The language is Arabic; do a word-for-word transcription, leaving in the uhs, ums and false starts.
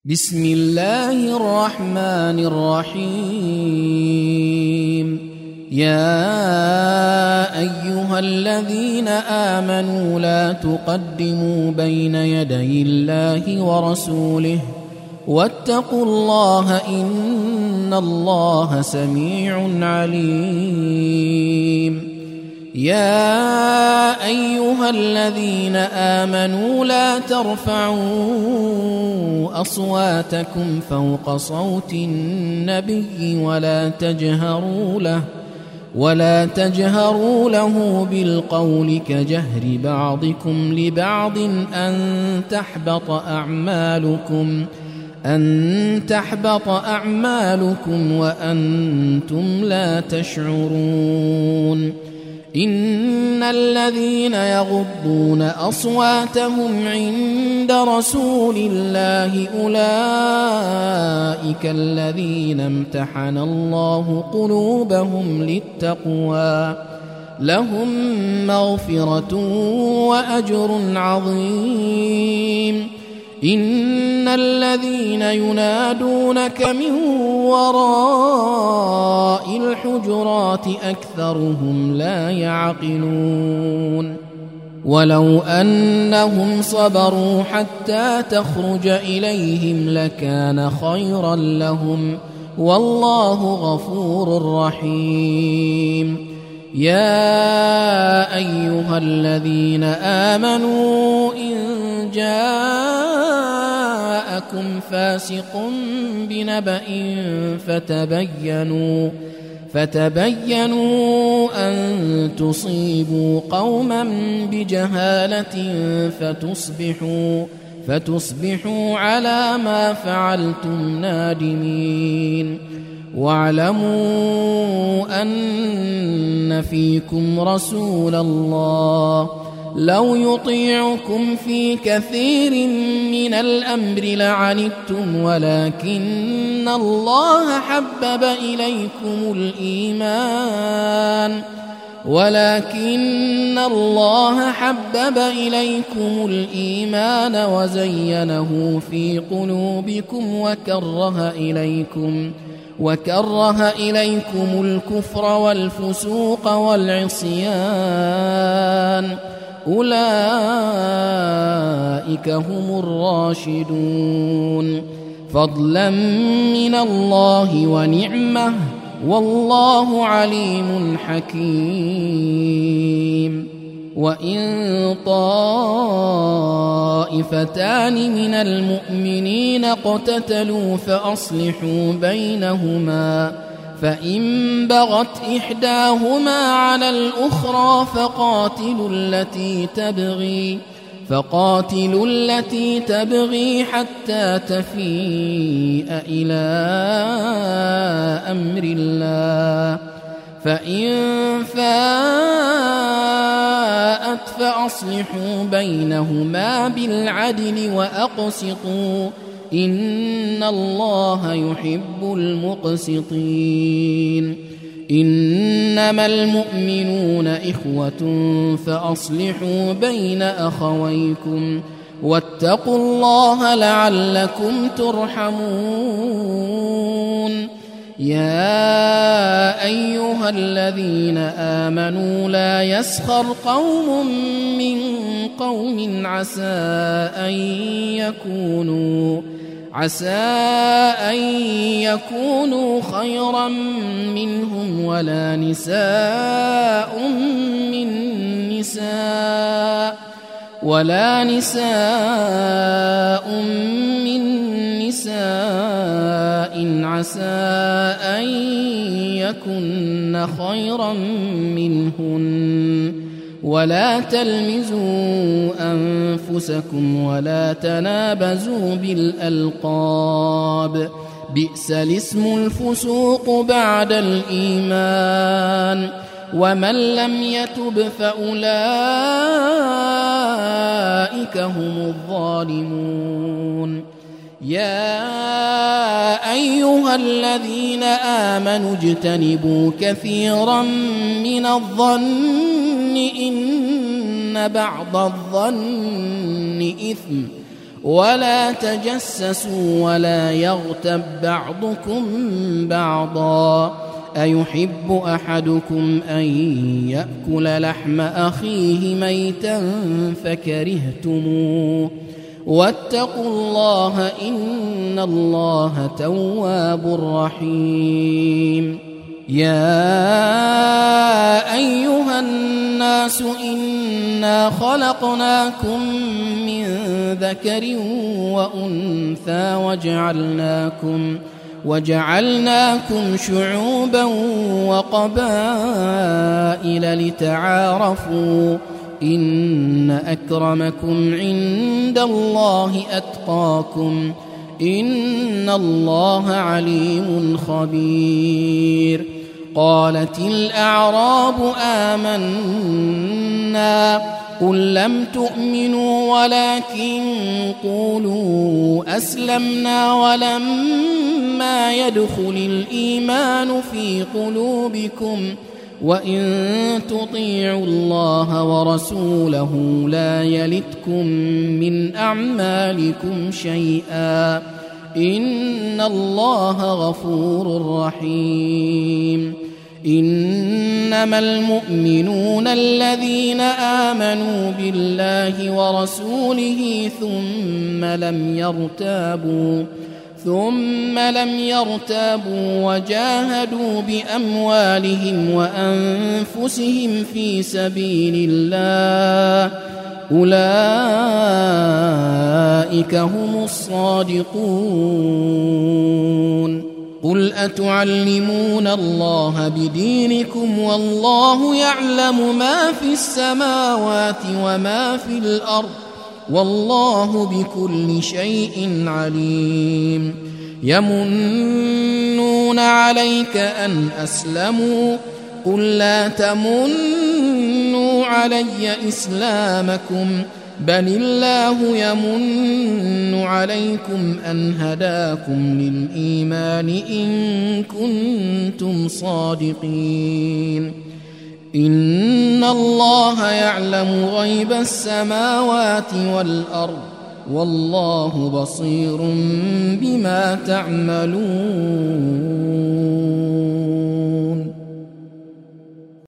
بسم الله الرحمن الرحيم. يا أيها الذين آمنوا لا تقدموا بين يدي الله ورسوله واتقوا الله إن الله سميع عليم. يا أيها الذين آمنوا لا ترفعوا أصواتكم فوق صوت النبي ولا تجهروا له ولا تجهروا له بالقول كجهر بعضكم لبعض أن تحبط أعمالكم أن تحبط أعمالكم وأنتم لا تشعرون. إن الذين يغضون أصواتهم عند رسول الله أولئك الذين امتحن الله قلوبهم للتقوى لهم مغفرة وأجر عظيم. إن الذين ينادونك من وراء الحجرات أكثرهم لا يعقلون. ولو أنهم صبروا حتى تخرج إليهم لكان خيرا لهم والله غفور رحيم. يا أيها الذين آمنوا إن جاءكم فاسق بنبأ فتبينوا فتبينوا أن تصيبوا قوما بجهالة فتصبحوا فتصبحوا على ما فعلتم نادمين. واعلموا أن فيكم رسول الله لو يطيعكم في كثير من الأمر لعنتم ولكن الله حبب إليكم الإيمان ولكن الله حبب إليكم الإيمان وزينه في قلوبكم وكره إليكم وكره إليكم الكفر والفسوق والعصيان أولئك هم الراشدون فضلا من الله ونعمة والله عليم حكيم. وإن طائفتان من المؤمنين اقتتلوا فأصلحوا بينهما فإن بغت إحداهما على الأخرى فقاتلوا التي تبغي فقاتلوا التي تبغي حتى تفيء إلى أمر الله فإن فاءت فأصلحوا بينهما بالعدل وأقسطوا إن الله يحب المقسطين. إنما المؤمنون إخوة فأصلحوا بين أخويكم واتقوا الله لعلكم ترحمون. يا أيها الذين آمنوا لا يسخر قوم من قوم عسى أن يكونوا عسى أن يكونوا خيرا منهم ولا نساء من نساء ولا نساء من نساء عسى أن يكن خيرا منهن ولا تلمزوا أنفسكم ولا تنابزوا بالألقاب بئس الاسم الفسوق بعد الإيمان ومن لم يتب فأولئك هم الظالمون. يا أيها الذين آمنوا اجتنبوا كثيرا من الظن إن بعض الظن إثم ولا تجسسوا ولا يغتب بعضكم بعضا أيحب أحدكم أن يأكل لحم أخيه ميتا فكرهتموه واتقوا الله إن الله تواب رحيم يا أيها الناس إنا خلقناكم من ذكر وأنثى وجعلناكم وجعلناكم شعوبا وقبائل لتعارفوا إن أكرمكم عند الله أتقاكم إن الله عليم خبير قالت الأعراب آمنا قل لم تؤمنوا ولكن قولوا أسلمنا ولما يدخل الإيمان في قلوبكم وإن تطيعوا الله ورسوله لا يلتكم من أعمالكم شيئا إن الله غفور رحيم إنما المؤمنون الذين آمنوا بالله ورسوله ثم لم يرتابوا ثم لم يرتابوا وجاهدوا بأموالهم وأنفسهم في سبيل الله أولئك هم الصادقون قل أتعلمون الله بدينكم والله يعلم ما في السماوات وما في الأرض والله بكل شيء عليم يمنون عليك أن أسلموا قل لا تمنوا علي إسلامكم بل الله يمن عليكم أن هداكم للإيمان إن كنتم صادقين إن الله يعلم غيب السماوات والأرض والله بصير بما تعملون